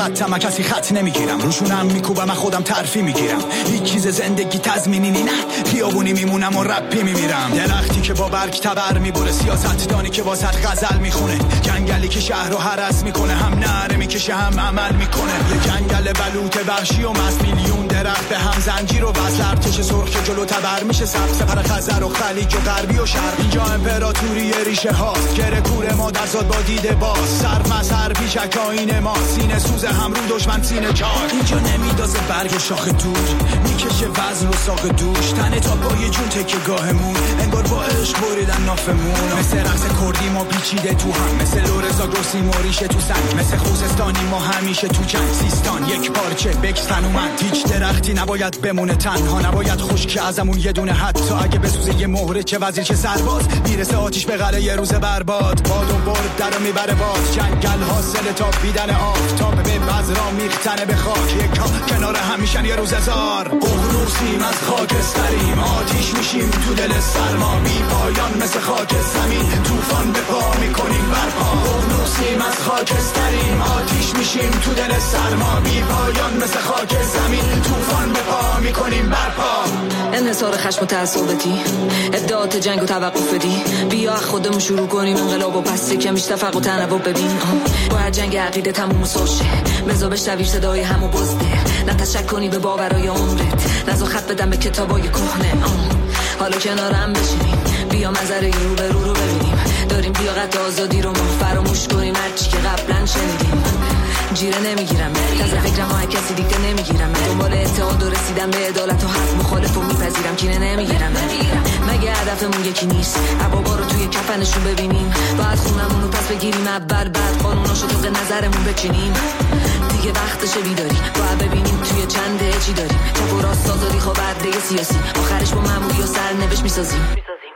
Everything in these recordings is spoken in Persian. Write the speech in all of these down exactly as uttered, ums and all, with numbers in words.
خطم کسی خط نمیگیرم، روشونم میکوبم من خودم ترفی میگیرم. هیچ چیز زندگی تضمینی نه، خیابونی میمونم و رپی میمیرم. درختی که با برگ تبر میبره، سیاست دانی که واسط غزل میخونه، جنگلی که شهر رو هرس میکنه، هم نره میکشه هم عمل میکنه. یه جنگل بلوط وحشی و مست، میلیون درخت به هم زنجیر و بس، ارتش سرخ که جلو تبر میشه، سبز سپر خزر و خلیج و غربی و شرق. اینجا امپراتوری ریشه هاست، گره کور ما در زاد با دیده باز، سر مسر پیشک آین ما، سینه سوز هم رو دشمن سینه چار. اینجا نمیدازه برگ شاخ دور، میکشه وزن و ساق دوش، تنه تا پای جون تکه گاهمون، انگار با عشق بریدن نافمون. مثل رقص کردی ما پیچیده تو هم، مثل لورزا گرسی موریشه تو سنگ، مثل خوزستانی ما همیشه تو جنگ. سیستان یک پارچه بکستن اومد، هیچ درختی نباید بمونه تنها، نباید خشک ازمون یه دونه حد، تا اگه بسوزه یه مهره چه وزیر چه سرباز، میرسه آتیش به قلعه یه روز برباد. باد و برد درو میبره باز، جنگل حاصل تا بیدن آفتاب به بذرا میختنه به خاک، یکا کنار هم میشن یه روز هزار. اغنوسیم از خاکستریم، آتیش میشیم تو دل سرما، بی پایان مثل خاک زمین، طوفان به پا میکنیم برپا. اغنوسیم از خاکستریم، آتیش میشیم تو دل سرما، بی پایان مثل خاک زمین، طوفان به پا میکنیم برپا. انحصار خشم و تعصباتی، ادعات جنگ و توقف بدی، بیا خودمون شروع کنیم انقلاب و پس کمیش تفرق و تنوع ببین. باید جنگ عقیده تموم سوشه، مزا بشنوی صدای همو بزده، نه تشک کنی به باورای عمرت، نزا خط بدم به کتابای کهنه. حالا کنارم بشینیم، بیا منظره رو به رو رو ببینیم، داریم لیاقت آزادی رو ما فراموش کنیم، هرچی که قبلا شنیدیم. جیره نمیگیرم تازه فکرم ها کسی دیگه نمیگیرم، دنبال اتحاد و رسیدم به عدالت و حق، مخالف و میپذیرم کینه نمیگیرم. مگه هدفمون یکی نیست عبابا رو توی کفنشون ببینیم، بعد خونمون رو پس بگیریم اول، بعد قانوناشو طبق نظرمون بچینیم. دیگه وقتشه بیداری، باید ببینیم توی چنده چی داریم، چپ و راست آزادی خواه برده سیاسی، آخرش با معمولی و سرنوشت میسازیم.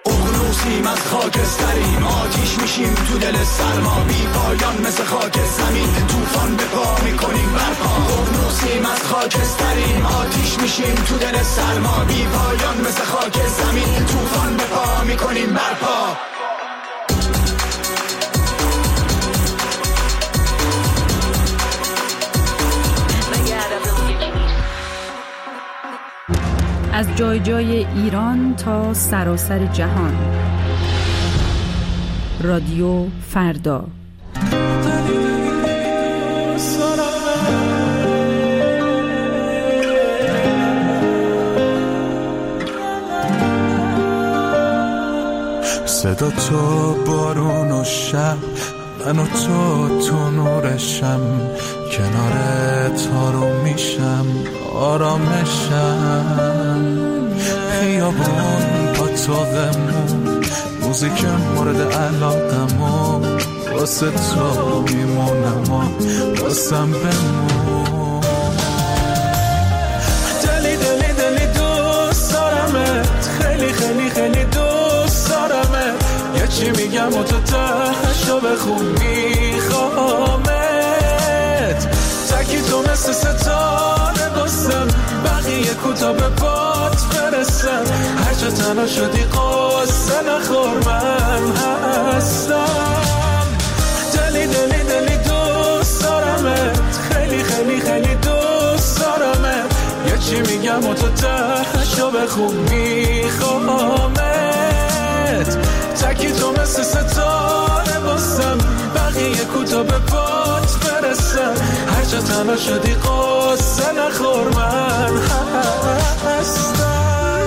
اغنوسیم از خاکستریم، آتیش میشیم تو دل سرما، بی پایان مثل خاک زمین، طوفان به پا میکنیم برپا. اغنوسیم از خاکستریم، آتیش میشیم تو دل سرما، بی پایان مثل خاک زمین، طوفان به پا میکنیم برپا. از جای جای ایران تا سراسر جهان، رادیو فردا. صدا تو بارون و شب، من و تو تو نورشم، کنار تارو میشم آرامشم، خیابون با توقمون، موزیک مورد علاقمون، واسه تو میمونم و واسم بمون. دلی دلی دلی دوست دارمت، خیلی خیلی خیلی دوست دارمت، یه چی میگم و تو تهشو بخون میخوامت، تکی تو مثل ستاره بستم، بقیه کوتا به بات برسن، هر جا تنها شدی قصه نخور من هستم. دلی دلی دلی دوست دارمت، خیلی خیلی خیلی دوست دارمت، یه چی میگم و تو تهشو بخون میخوامت، تکی تو مثل ستاره بستم، بقیه کوتا به بات برسن، هر جا تنها شدی قصه نخور من هستم.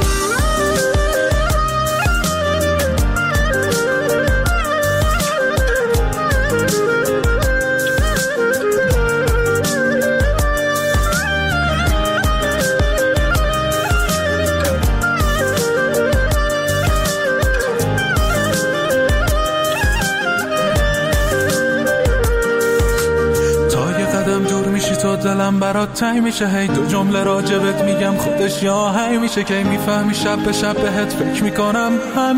تو دلم برات تنگ میشه، هی دو جمله راجبت میگم خودش یا هی میشه که میفهمی شب به شب بهت فکر میکنم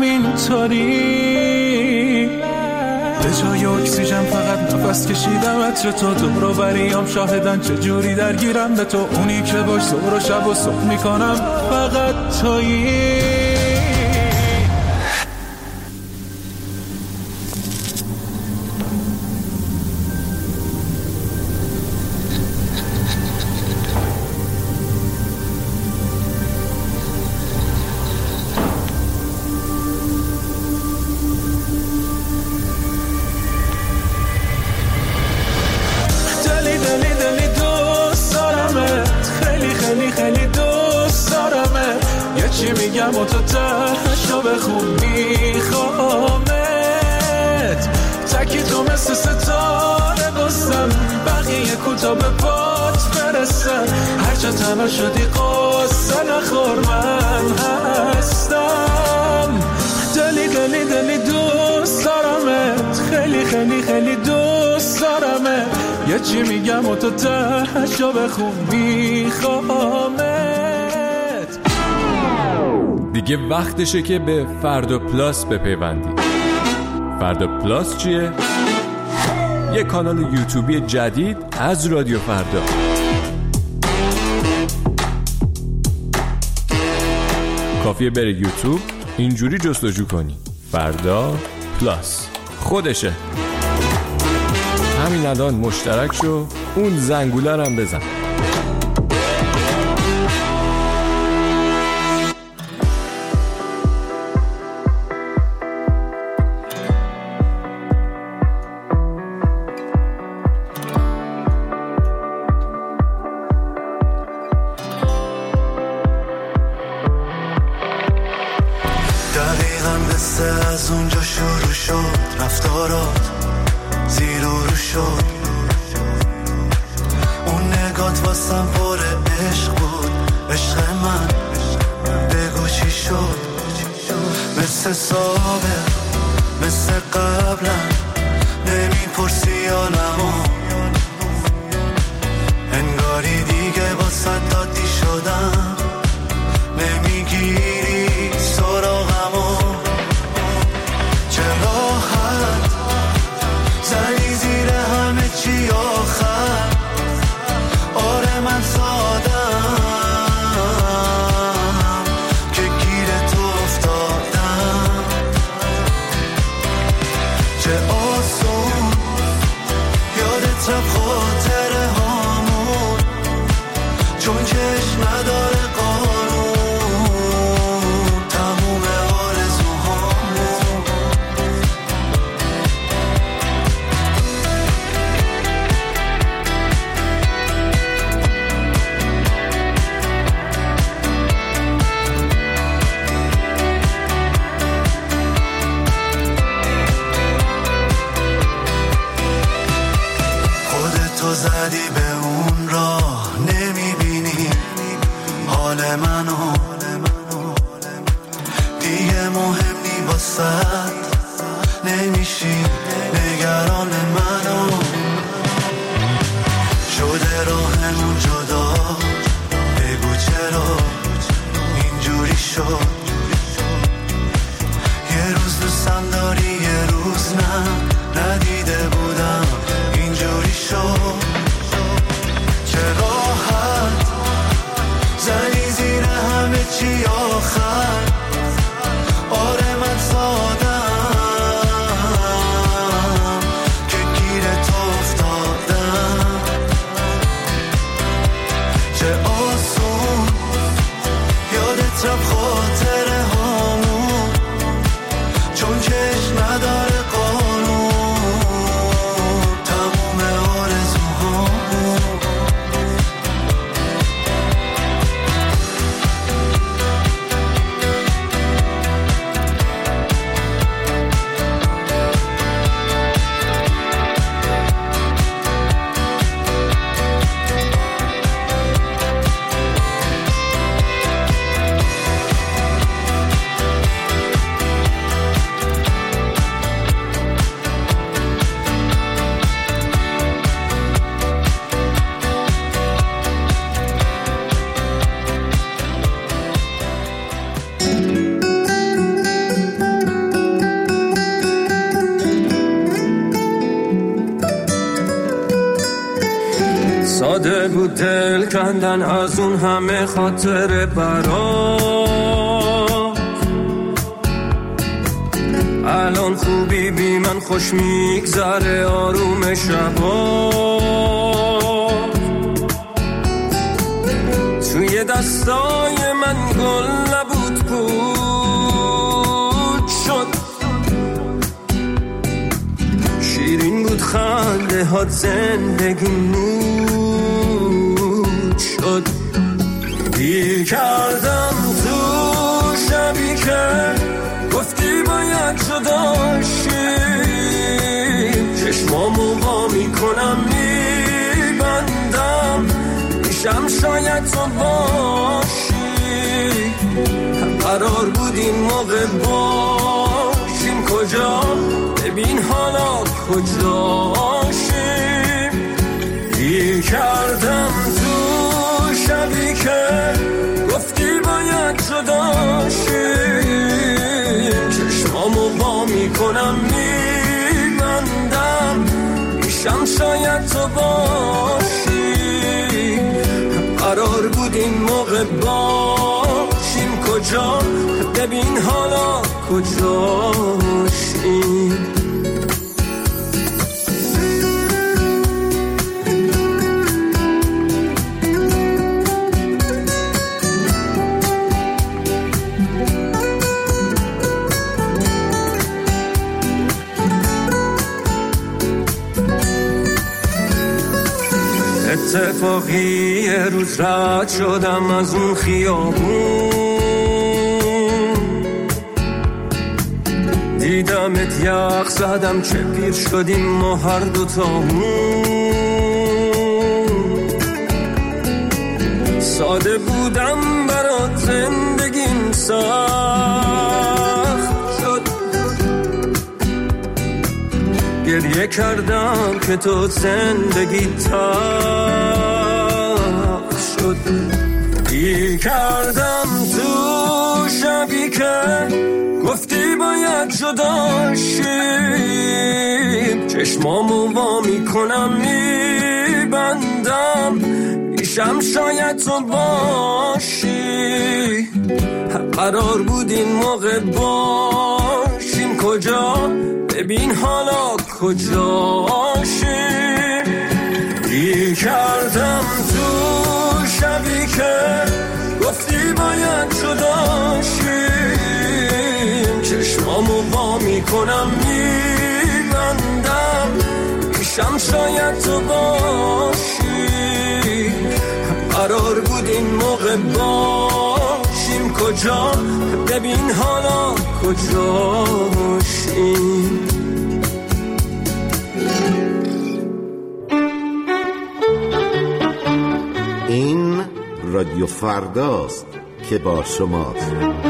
همینطوری، به جای اکسیژن فقط نفس کشیدم عطر تو، دور و بریام شاهدن چجوری درگیرم به تو، اونی که باش ظهر و شب و صبح میکنم فقط تویی. هرچی میگم و تو تشو بخون میخوامت تکی تو مثل ستاره بستم بقیه کوتا به پات برسن هر جا تنها شدی قصه نخور من هستم دلی دلی دلی دوست دارمت خیلی خیلی خیلی دوست دارمت یه چی میگم و تو تشو بخون میخوامت. دیگه وقتشه که به فردا پلاس بپیوندی. فردا پلاس چیه؟ یه کانال یوتیوبی جدید از رادیو فردا. کافیه بری یوتیوب اینجوری جستجو کنی فردا پلاس خودشه. همین الان مشترک شو اون زنگوله هم بزن. از اونجا شروع شد رفتارات زیر و رو شد اون نگات واسم پر عشق بود عشق من بگو چی شد مثل سابق مثل قبلا نمیپرسی حالمو انگاری دیگه واسه دادی شدم نمیگیری سراغمو چه راحت زنی زیر همه چی آخر آره من سادم که گیر تو افتادم چه آسون یادت رفت خاطره هامون چون چشم نداره زدی به اون راه نمیبینی حال منو دیگه مهم نی واسد نمیشی نگران منو شده راهمون جدا بگو چرا اینجوری شد یه روز دوستم داری یه روز نه ندیده بودم اینجوری شد چه راحت زنی زیر همه چی آخر آره من سادم که گیر تو افتادم چه آسون یادت رفت خاطره هامون چون چشم نداره ساده بود دل کندن از اون همه خاطر برات الان خوبی بی من خوش میگذره آروم شبات توی دستای من گل نبود پود شد شیرین بود خنده هات زندگی نور شد دیر کردم تو میشم شاید تو باشی، قرار بود این موقع باشیم کجا، ببین حالا کجاشیم. گیر کردم تو شبی که گفتی باید جداشیم، چشمامو با میکنم میبندم، میشم شاید تو باشی، قرار بود این موقع باشیم کجا، ببین حالا کجاشیم. اتفاقی یه روز رد شدم از اون خیابون، دیدمت یخ زدم چه پیر شدیم ما هر دوتامون. ساده بودم برات زندگیم سخت شد، گریه کردم که تو زندگی تلخ شد. گیر کردم تو شبی که گفتی باید جداشیم، چشمامو وا میکنم میبندم، میشم شاید تو باشی، قرار بود این موقع باشیم کجا، ببین حالا کجاشیم. گیر کردم تو شبی که گفتی باید جداشیم، چشمامو با میکنم میبندم، میشم شاید تو باشی، قرار بود این موقع باشیم کجا، ببین حالا کجاشیم. این رادیو فرداست که با شماست.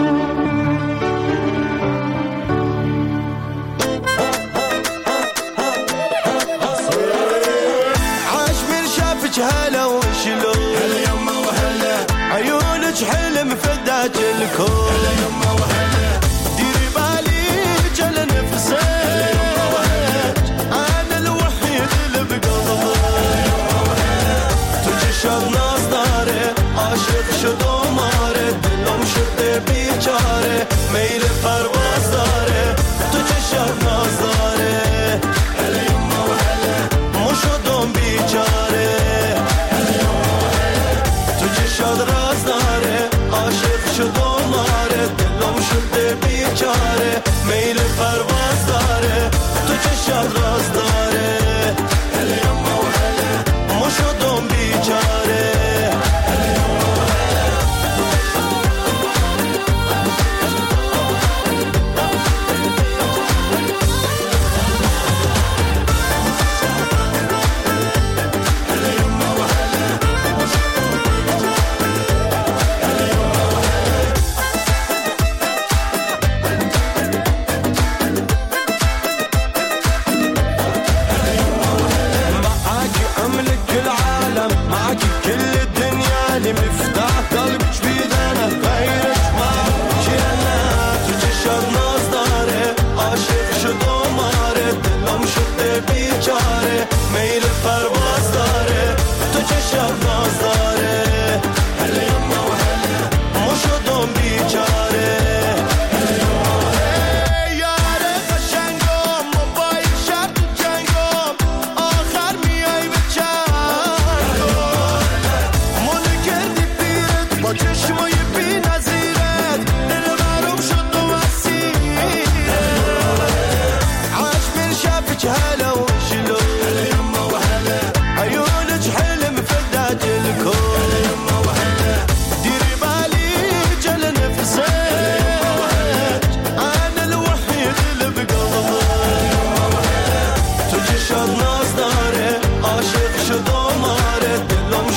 عاشمر شافك هلا وشلون، هلا يما وهلا، عيونك حلم فداك الكون، هلا يما وهلا، ديري بالك على نفسك، هلا يما وهلا، انا الوحيد اللي بقلبك، هلا يما وهلا، تجشر ناس داره، عاشق شد و ماره، دلم شده بیچاره، میل پرواز داره، تجشر ناز داره، هلا يما وهلا، مو شدم بیچاره، هلا يما وهلا، تجشر راز داره، عاشق شد و ماره، دلم شده بیچاره، میل پرواز داره، تجشر راز داره، هلا يما وهلا، مو شدم بیچاره.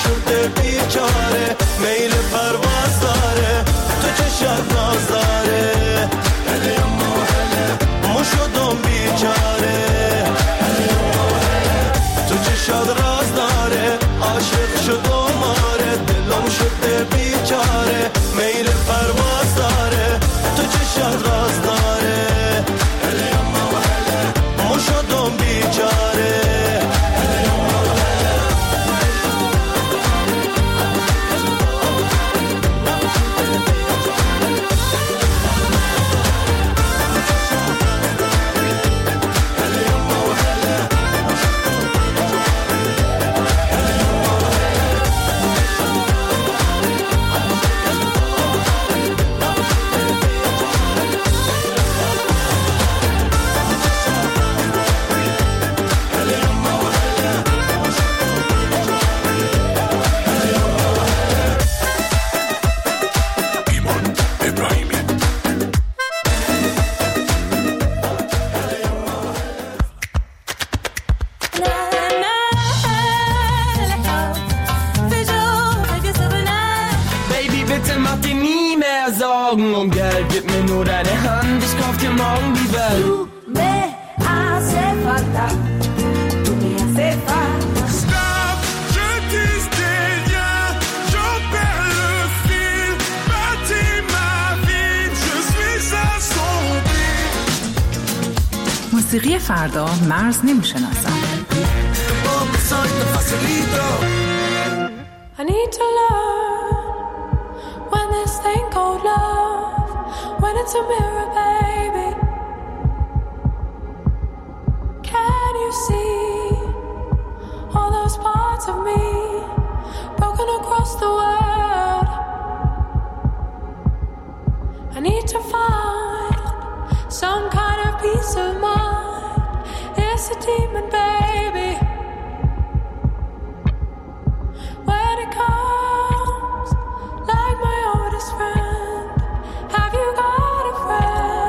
شده بیچاره میل پرواز داره تو چشات ناز داره هله اما هله مو شدم بیچاره هله اما هله تو چشات راز داره عاشق شدم آره دلم شده بیچاره میل پرواز داره تو چشات راز داره هله اما هله مو شدم بیچاره Und Geld, gib mir nur deine Hand, ich kauf dir morgen die Welt. Du me hace falta, tu me hace falta. Stop, je tisse des liens, j'en perds le fil. Bâtis ma vie, je suis assombri. موسیقی فردا مرز نمیشناسد. I need to learn when this thing called love, when it's a mirror, baby. Can you see all those parts of me broken across the world? I need to find some kind of peace of mind. It's a demon, baby. When it comes like my oldest friend, have you got a friend?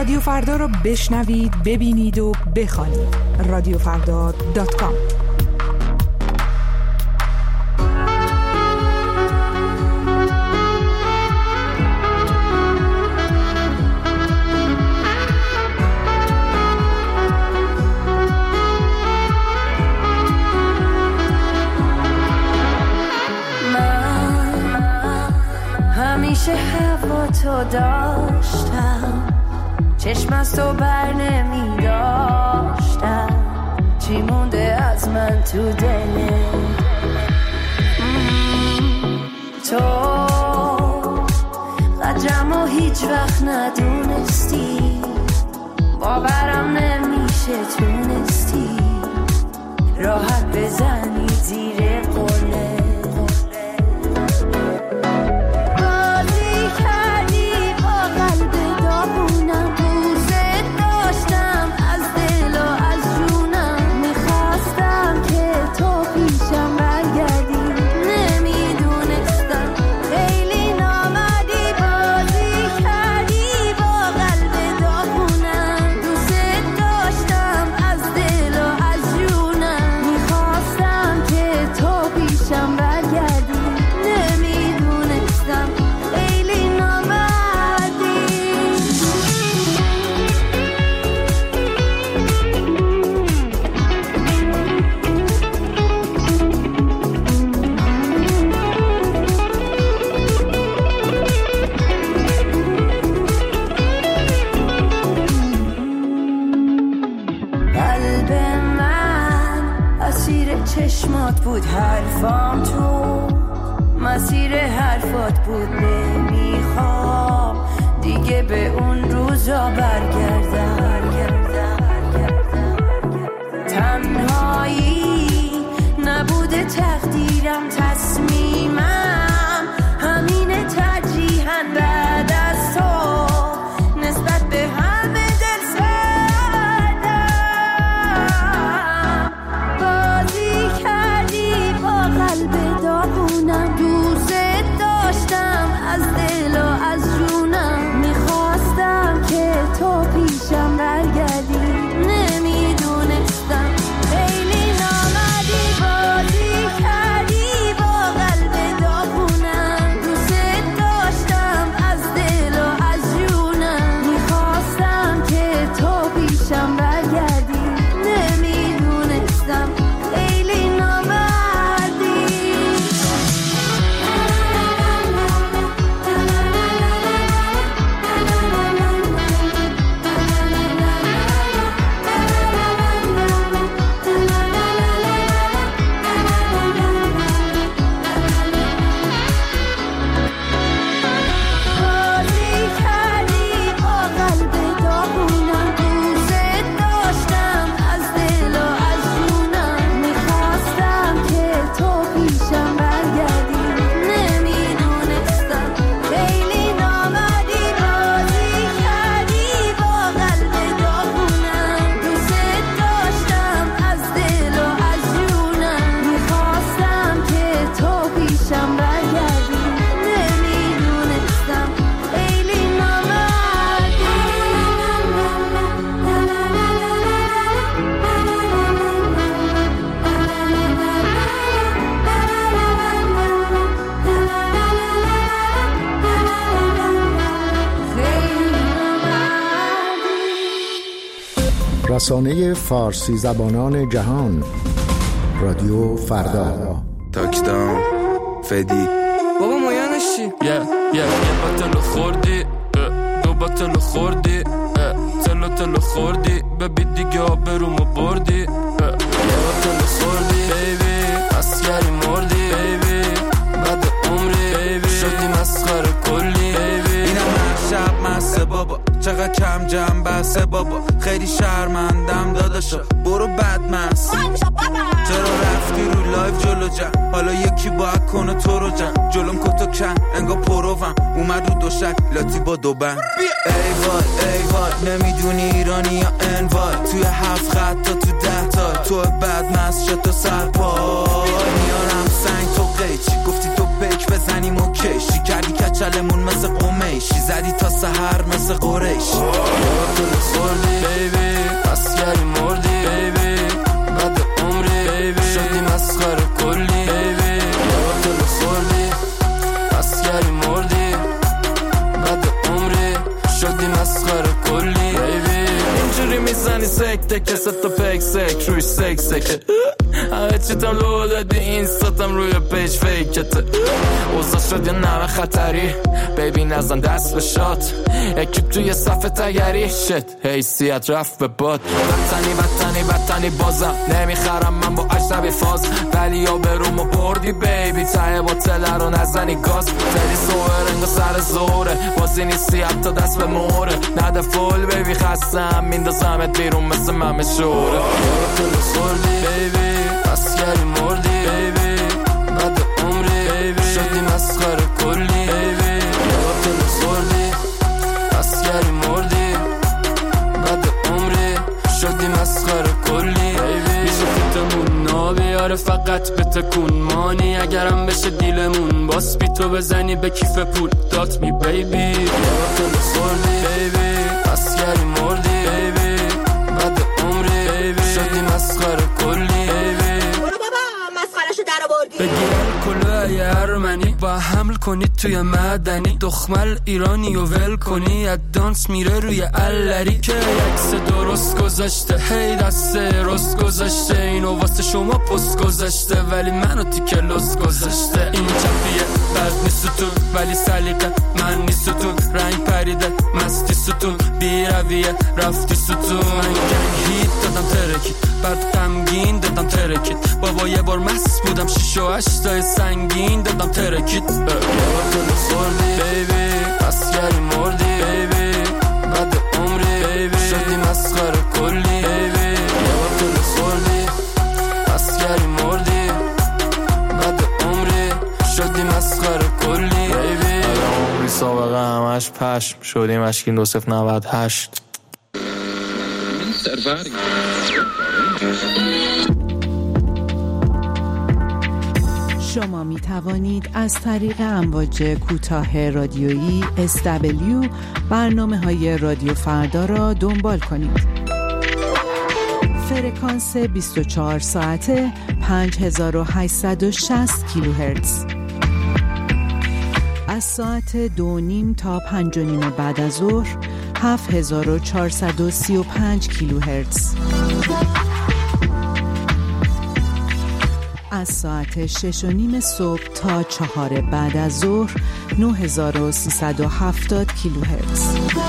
رادیو فردا رو بشنوید، ببینید و بخوانید. رادیو فردا دات کام. همیشه هوا تو داشتم، چشم از تو بر نمی داشتم، چی مونده از من تو دلت؟ تو قدرمو هیچ وقت ندونستی، باورم نمیشه تونستی راحت بزنی زیر قله. چشمات بود حرفام، تو مسیر حرفات بود، نمیخوام دیگه به اون روزا برگردم. تنهایی نبوده تقدیرم، تصمیمم همینه ترجیحاً بعد از تو نسبت به همه دل سردم. بازی کردی با قلب داغونم، دوست داشتم از دل و از جونم، میخواستم که تو پیشم برگردی، نمیدونستم خیلی نامدی. بازی کردی با قلب داغونم، دوست داشتم از دل و از جونم، میخواستم که تو پیشم برگردی، نمیدونستم خیلی نامدی. بازی کردی با قلب داغونم، دوست داشتم از دل و از جونم، میخواستم که تو پیشم برگردی، نمیدونستم خیلی نامدی. بازی کردی با قلب داغونم، دوست داشتم از دل و از جونم، میخواستم که تو پیشم برگردی، نمیدونستم خیلی نامدی. رسانه فارسی زبانان جهان، رادیو فردا. تاکدام فدی بابا مایانش چی؟ یه یه یه باتل خوردی، دو باتل خوردی، تلو تلو خوردی، ببی دیگه آبرومو بردی، یه باتل خوردی بیبی، اسکری مردی بیبی، بعد عمری بیبی شدی مسخره کلی بیبی. اینم هر شب مسته بابا، چقدر کم جمع بسته بابا، خیلی شرمندم داداشا، برو بدمست. چرا رفتی رو لایف جلو جم، حالا یکی باید کنه تو رو جم، جلوم کتو کن انگا پروفم، اومد رو دوشک لاتی با دو بند. ای وای ای وای نمیدونی ایرانی یا انوای، توی هفت خط تا تو ده تا، تو بدمست شد تو سرپای، میارم سنگ تو قیچی، گفتی تو بک بزنیم و کشی کردی کچلمون مثل قمیش، قریشی زدی تا سحر مثل قریش یادتو خوردی بیبی اسگری مردی بیبی بعد عمری بیبی شدی مسخره کلی بیبی یادتو خوردی اسگری مردی بعد عمری شدی مسخره کلی بیبی اینجوری میزنی سکته که ست پیک سک روی سک سکه همه چیتم لو دادی اینستاتم روی پیج فیکته اوزا شد یه نوه خطری بیبی نزن دست به شات اکیب توی صف تگری شت حیثیت رفت به باد بطنی بطنی بطنی بازم نمیخرم من با اجنبی فاز ولی یا برومو بردی بیبی ته با تله رو نزنی گاز تلی سوه رنگ و سر زوره بازی نیستی حتی دست به موره نده فول بیبی خستم میندازمت بیرون مثل ممه شوره یادتو خوردی بیبی اسگری مردی بیبی بعد عمری بیبی شدی مسخره کلی بیبی یادتو خوردی اسگری مردی بعد عمری شدی مسخره کلی بیبی میشه فیتمون نابیاره فقط به تکون مانی اگرم بشه دیلمون باس بی تو بزنی به کیف پول دات می بیبی یادتو خوردی بیبی اسگری مردی بیبی بعد عمری بیبی شدی مسخره کلی بگیرن کلوه ارمنی با حمل کنید توی مدنی دخمل ایرانی و ول کنی ادانس میره روی اللری که یکس درست گذاشته هی دست رست گذاشته اینو واسه شما پست گذاشته ولی منو تیکه لست گذاشته این چپیه بد نیست ستون ولی سلیقه من نیست ستون رنگ پریده مستی ستون بی رویه رفتی ستون من گنگ هیت دادم ترکید بعد غمگین دادم ترکید بابا یه بار مست بودم شیش و هشتای سنگین دادم ترکید یادتو خوردی بیبی اسگری مردی بیبی بعد عمری بیبی شدی مسخره کلی بیبی یادتو خوردی اسگری مردی بعد عمری شدی مسخره کلی بیبی عمری سابقه همش پشم شدیم اشکین دو صفر نود هشت شما می توانید از طریق امواج کوتاه رادیویی اس دبلیو برنامه های رادیو فردا را دنبال کنید. فرکانس بیست و چهار ساعته پنج هزار و هشتصد و شصت کیلوهرتز. از ساعت دو نیم تا پنج و نیم بعد از ظهر هفت هزار و چهارصد و سی و پنج کیلوهرتز. از ساعت شش و نیم صبح تا چهار بعد از ظهر نه هزار و سیصد و هفتاد کیلوهرتز.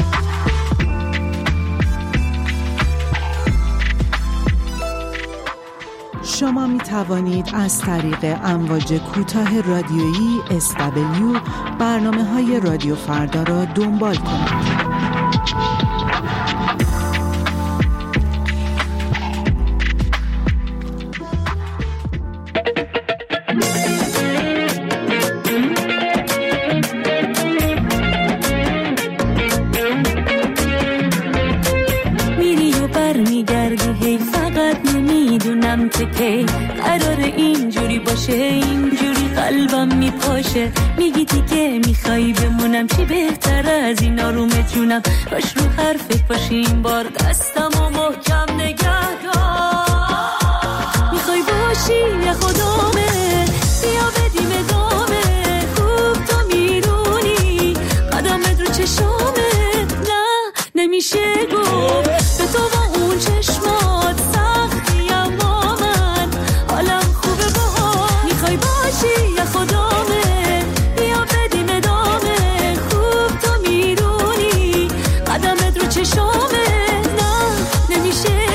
شما می توانید از طریق امواج کوتاه رادیویی اس دبلیو برنامه های رادیو فردا را دنبال کنید. کی قرار اینجوری باشه اینجوری قلبم میپاشه میگی دیگه میخوای بمونم چی بهتر از این آرومت جونم باش رو حرفت باشی این بار دستم و محکم نگه دار میخوای باشی یه خدامه بیا بدیم ادامه خوب تو میدونی قدمت رو چشامه نه نمیشه گفت به تو با اون چشمات سختی اما من حالم خوبه با میخوای باشی یه خدامه بیا بدیم ادامه خوب تو میدونی قدمت رو چشامه نه نمیشه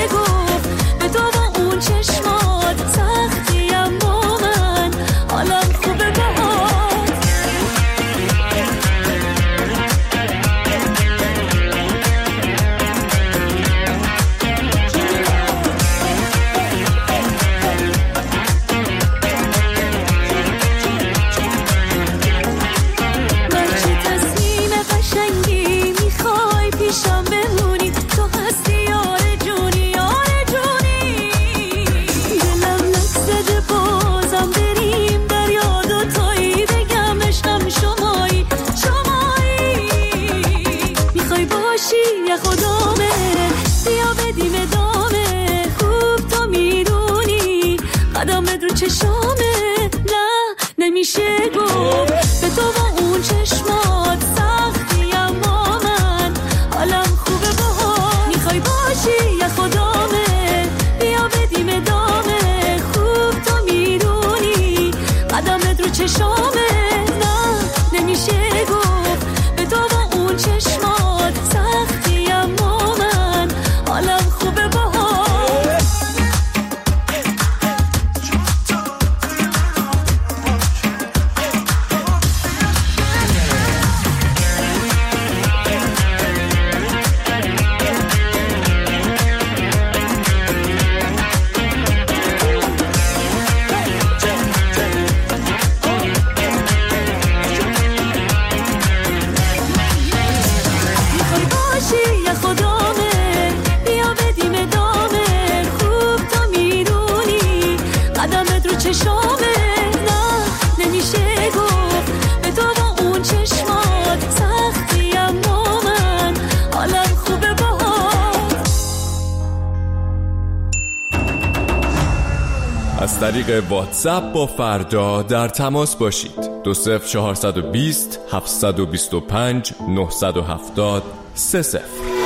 از طریق واتساپ با فردا در تماس باشید. دو صفر چهارصد و بیست هفتصد و بیست و پنج نهصد و هفتاد سه صفر.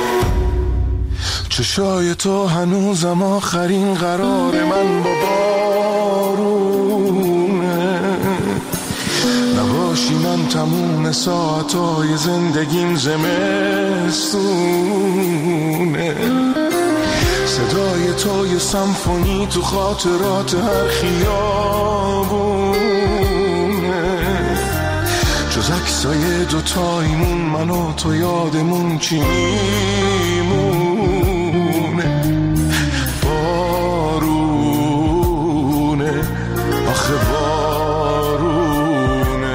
چشای تو هنوزم آخرین قرار من با بارونه، نباشی من تموم ساعتای زندگیم زمستونه، صدای تو یه سمفونی تو خاطرات هر خیابونه، جز عکسای دوتایمون من و تو یادمون چی میمونه؟ بارونه، آخه بارونه،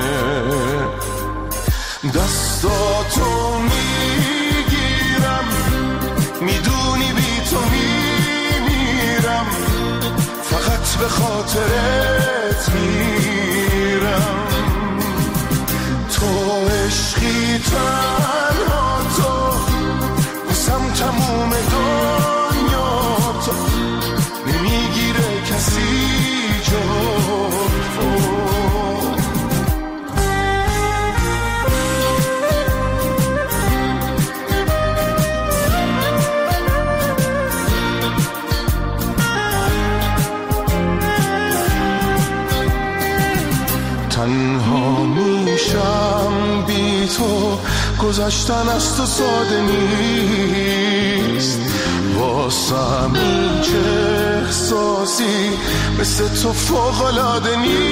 دستاتو میگیرم میدونی بی تو میمیرم، فقط به خاطرت میرم، تو عشقی تنها تو بسم تموم دنیا، تو نمیگیره کسی جو تنها میشم بی تو، گذشتن از تو ساده نیست، واسم هیچ احساسی مثل تو فوق‌العاده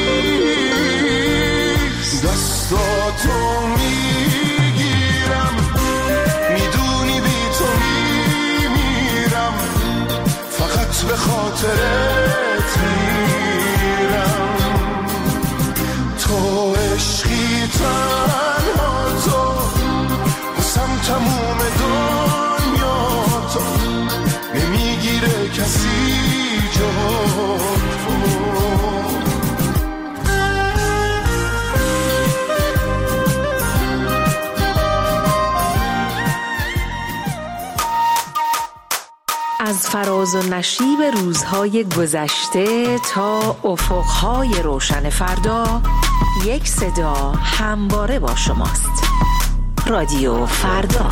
نیست، دستاتو میگیرم میدونی بی تو میمیرم، فقط به خاطرت میرم، تو عشقی تنها تو بسم تموم دنیا، تو نمیگیره کسی جو از فراز و نشیب روزهای گذشته تا افقهای روشن فردا، یک صدا همواره با شماست. رادیو فردا.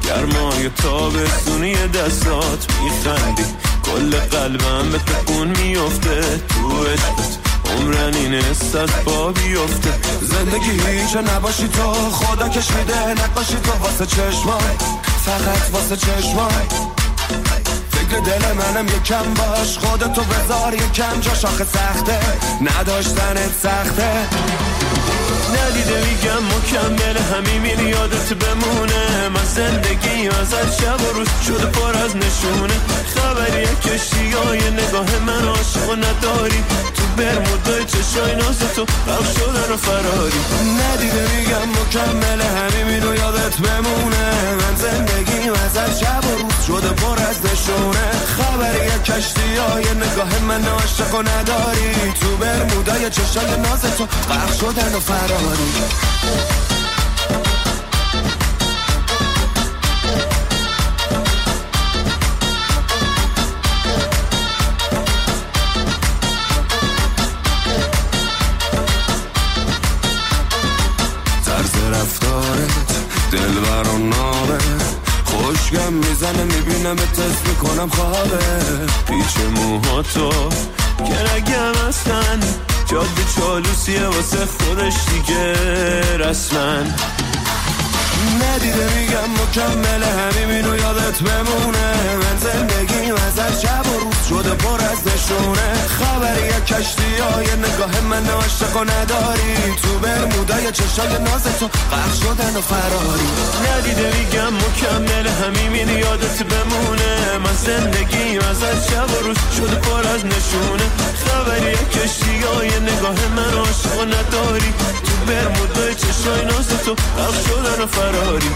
گرمای تابستونی دستات میخندی کل قلبم به تکون میفته تو عشقت عمرن این است از پا بیفته زندگی هیچ نباشی تو خدا کشیده نقاشی تو واسه چشمای فقط واسه چشمای فکر دل منم یکم باش خودتو بذار یکم جا شاخه سخته نداشتنت سخته ندیده میگم مکمل همین یادت بمونه من زندگی ازت شب و روز شده پر از نشونه خبری کشتی های نگاه من عاشق و نداری تو برمودای چشای ناز تو غرق شدن و فراری ندیده میگم مکمل همین یادت بمونه من زندگی ازت شب و روز شده پر از نشونه خبری کشتی های نگاه من عاشق و نداری تو برمودای چشای ناز تو غرق شدن و فراری طرز رفتارت دلبر و نابه خوشگم میزنه میبینم تست میکنم خوابه پیچ موهاتو که نگم هستن جاده چالوسیه واسه خودش دیگه رسما ندیده میگم مکمل همینو یادت بمونه من زندگیم ازت شب و روز شده پر از نشونه خبری کشتی های نگاه من عاشق و نداری تو برمودای چشای ناز تو غرق شدن و فراری ندیده میگم مکمل همین یادت بمونه من زندگیم ازت شب و روز شده پر از نشونه خبری کشتی های نگاه من عاشق و نداری تو برمودای چشای ناز تو غرق شدن و فراری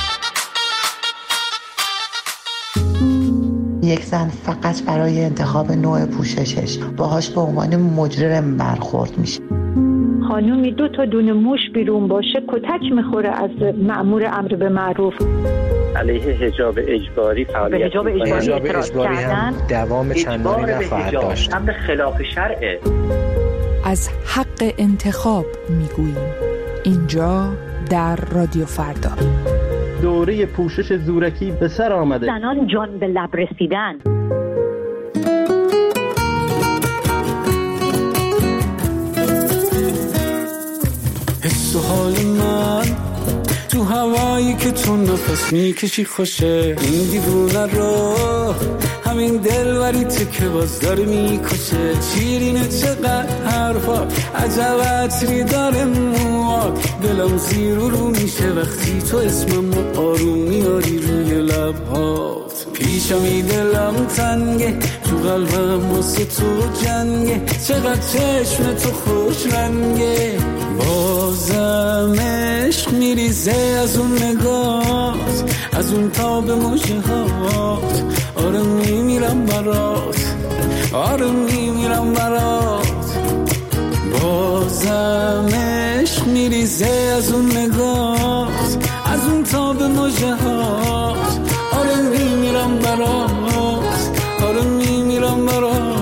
یک زن فقط برای انتخاب نوع پوششش باهاش به عنوان مجرم برخورد میشه. خانومی دو تا دونه موش بیرون باشه کتک میخوره از مأمور امر به معروف. علیه حجاب اجباری فعالیت حجاب اجباری اعتراض کردن دوام چندانی نخواهد داشت. امر خلاف شرعه. از حق انتخاب میگوییم اینجا در رادیو فردا. دوره پوشش زورکی به سر آمده. زنان جان به لب رسیدن. حس و حال من تو هوایی که تو نفس میکشی خوشه این دیوونه رو همین دلوری تو که باز داره میکشه شیرینه چقدر حرفا عجب عطری داره مواد دلم زیر و رو میشه وقتی تو اسمم رو آروم میاری روی لبهات پیشمی دلم تنگه تو قلبم واسه تو جنگه چقدر چشم تو خوش رنگه بازم عشق میریزه از اون نگات از اون تاب مژه هات آره میمیرم برات آره میمیرم برات بازم عشق میریزه از اون نگات از اون تاب مژه هات آره میمیرم برات آره میمیرم برات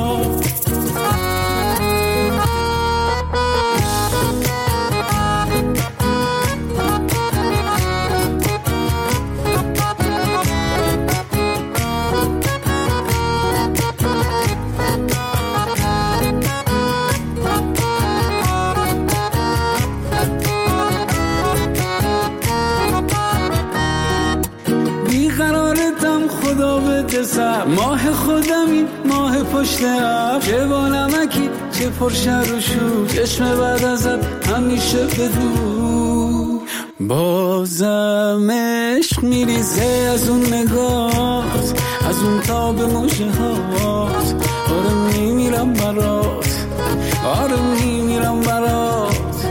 ماه خودمی ماه پشت اب چه با نمکی چه پرشر و شو چشم بعد ازت همیشه بدو بازم عشق میریزه از اون نگات از اون تاب مژه هات آره میمیرم برات آره میمیرم برات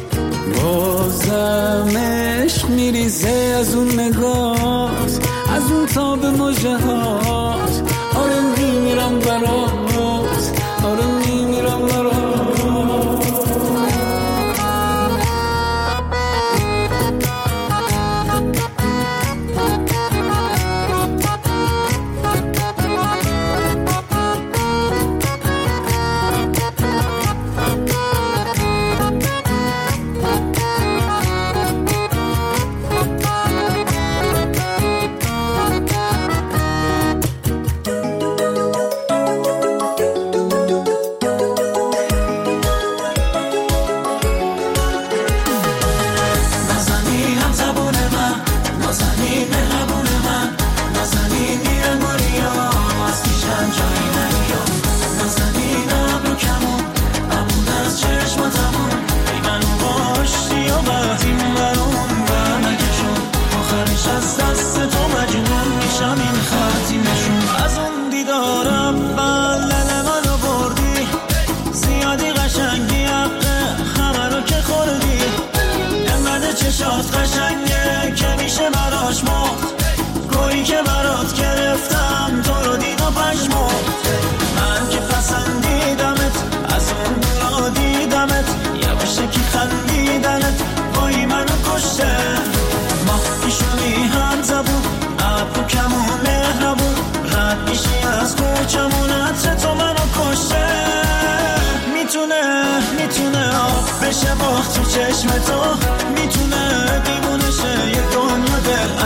بازم عشق میریزه از اون نگات از اون تاب مژه هات آره میمیرم برات آره میمیرم برات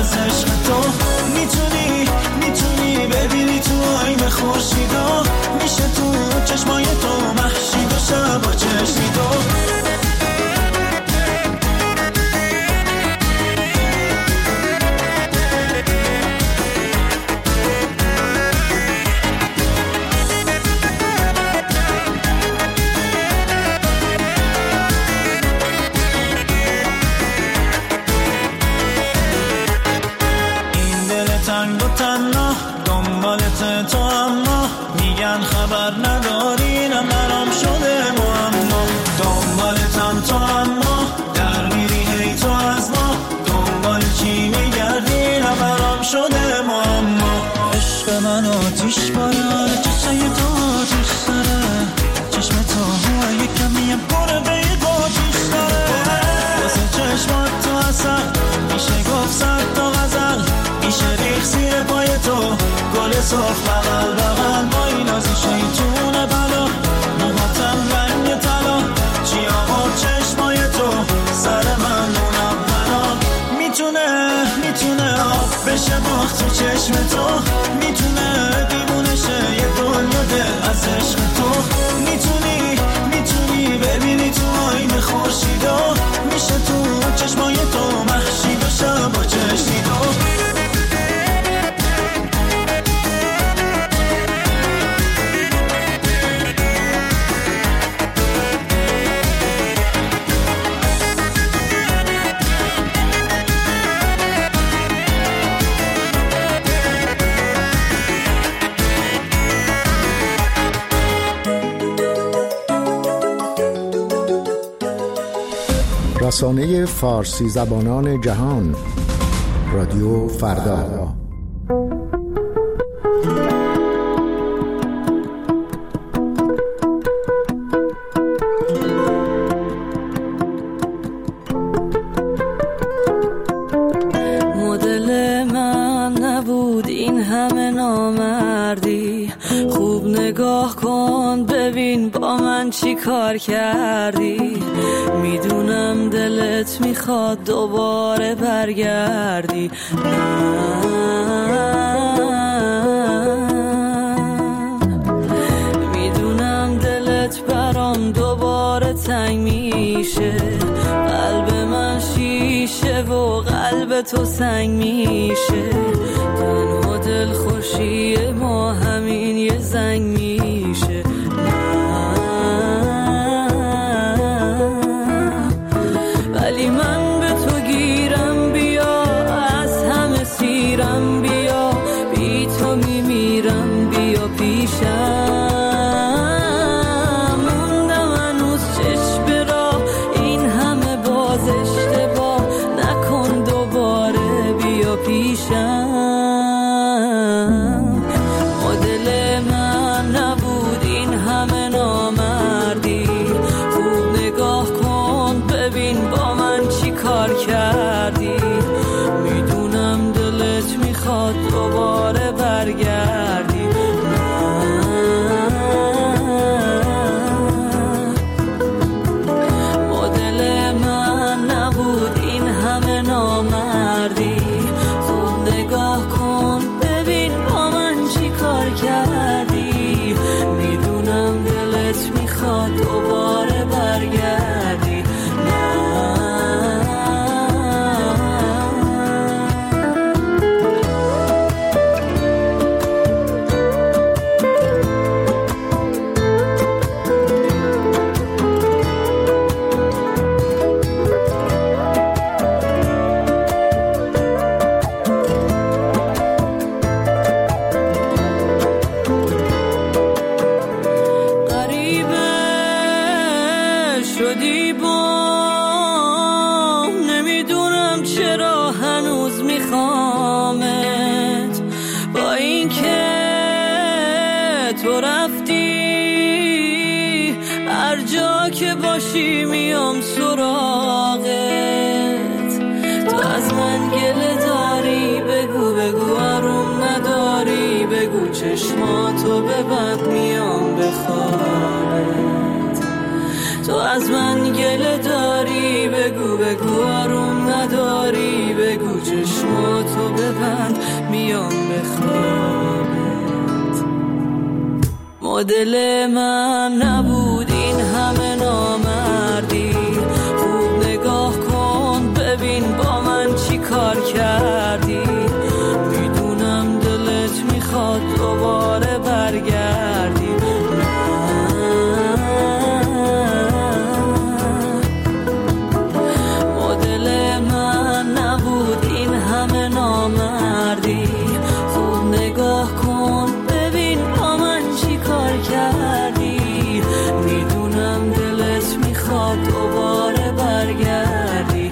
از عشق تو. میتونی میتونی ببینی تو آینه خورشیدا، میشه تو چشمای تو محشی و شبا چشمی تو. تو اما میگن خبر نداری، نه برام شده معما. دنبالتم تو اما در میری هی تو از ما، دنبال چی میگردی، نه برام شده معما. عشق من آتیش باره، چشای تو آتیش داره، چشم تو هوای کمیم پره به یک آتیش داره. واسه چشمات تو اصل میشه گفت صد تا غزل، میشه ریخ زیر پای تو گل سرخ بغل بغل. با این آزی شیطون بلا، موهاتم رنگ طلا، چی آقا چشمای تو سر من اونم بنا. میتونه میتونه آب بشه باخت تو چشم تو، میتونه دیوونه شه یه دنیا دل از عشق تو. میتونی میتونی ببینی تو آینه خورشیدا، میشه تو چشمای تو محشی بشه با چشمی تو. رسانه فارسی زبانان جهان رادیو فردا. مدل من نبود این همه نامردی، خوب نگاه کن ببین با من چی کار کردی. میدونم دلت میخواد دوباره برگردی، میدونم دلت برام دوباره تنگ میشه، قلب من شیشه و قلب تو سنگ میشه. تنها دل خوشی ما همین یه زنگ میشه. ولی من به تو گیرم بیا، از همه سیرم بیا، بی تو میمیرم بیا پیشم. موندم هنوز چشم را این همه باز اشتباه نکن، دوباره بیا پیشم. مدل من نبود این همه نامردی، خوب نگاه کن ببین با من چی کار کردی. میدونم دلت میخواد دوباره برگردی، مدل من نبود این همه نامردی. خوب نگاه کن ببین با من چی کار کردی. میدونم دلت میخواد دوباره برگردی. که باشی میام سراغت. تو از من گله داری بگو بگو، آروم نداری بگو، چشماتو ببند میام بخوابت. تو از من گله داری بگو بگو، آروم نداری بگو، چشماتو چشماتو ببند میام به خوابت. مدل من نبود این همه نامردی، خوب نگاه کن ببین با من چی کار کردی. میدونم دلت میخواد دوباره برگردی، مدل من نبود این همه نامردی. خوب نگاه کن ببین با من چی کار کردی. میدونم دلت میخواد دوباره برگردی.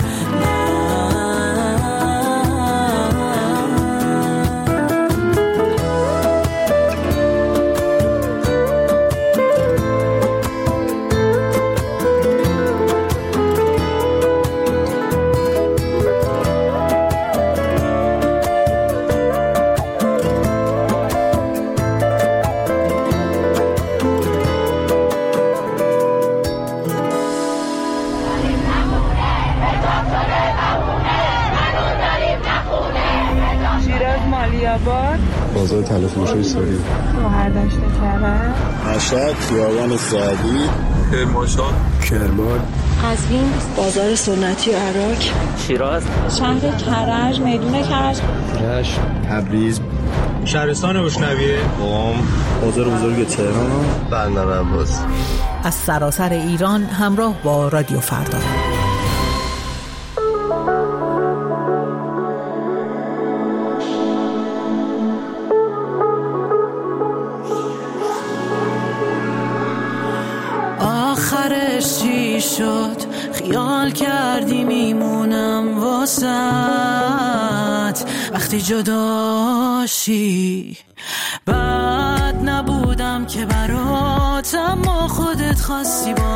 بازار تلفروشی سوری، شهردشت کرد، مشهد، خیابان سعدی، کرمانشاه، کرمان، قزوین، بازار سنتی و عراق، شیراز، شهر کرج، میدون کرج، رشت، تبریز، شهرستان بوشنویه، قم، بازار بزرگ تهران، بندر عباس. از سراسر ایران همراه با رادیو فردا. آخرش چی شد؟ خیال کردی میمونم واسط وقتی جداشی. بد نبودم که برات، اما خودت خواستی با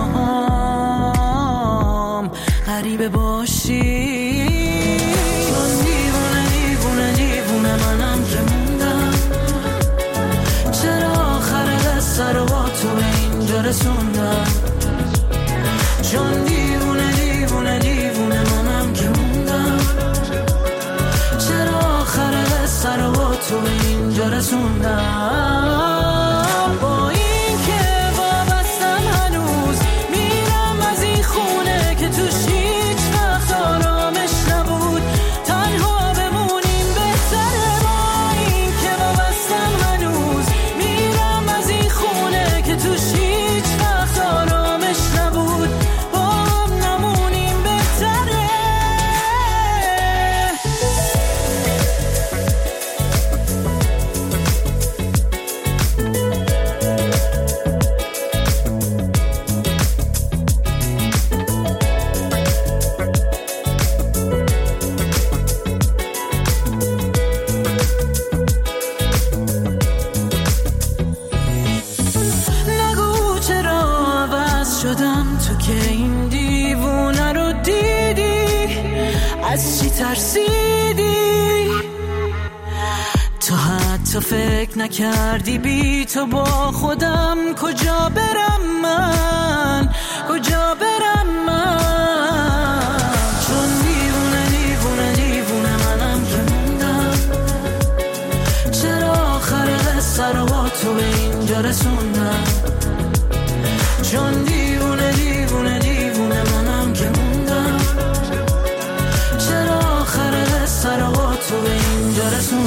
هم غریبه باشی. چون دیوونه دیوونه دیوونه منم که موندم، چرا آخر قصه رو با تو اینجا رسوندم. چون دیوونه دیوونه دیوونه منم که موندم، چرا آخر قصه رو با تو اینجا رسوندم. با این که وابستم هنوز میرم از این خونه که توش هیچ وقت آرامش نبود. تنها بمونیم بهتره. با این که وابستم هنوز میرم از این خونه که توش هیچ وقت آرامش نبود. با هم نمونیم بهتره. نگو چرا عوض شدم تو که این دیوونه رو دیدی. از چی ترسیدی؟ تو حتی فکر نکردی بی تو با خودم کجا برم من، کجا برم من. چون دیوونه دیوونه دیوونه منم که موندم، چرا آخر قصه رو با تو به اینجا رسوندم. چون دیوونه دیوونه دیوونه منم که موندم، چرا آخر قصه رو با تو به اینجا رسوندم.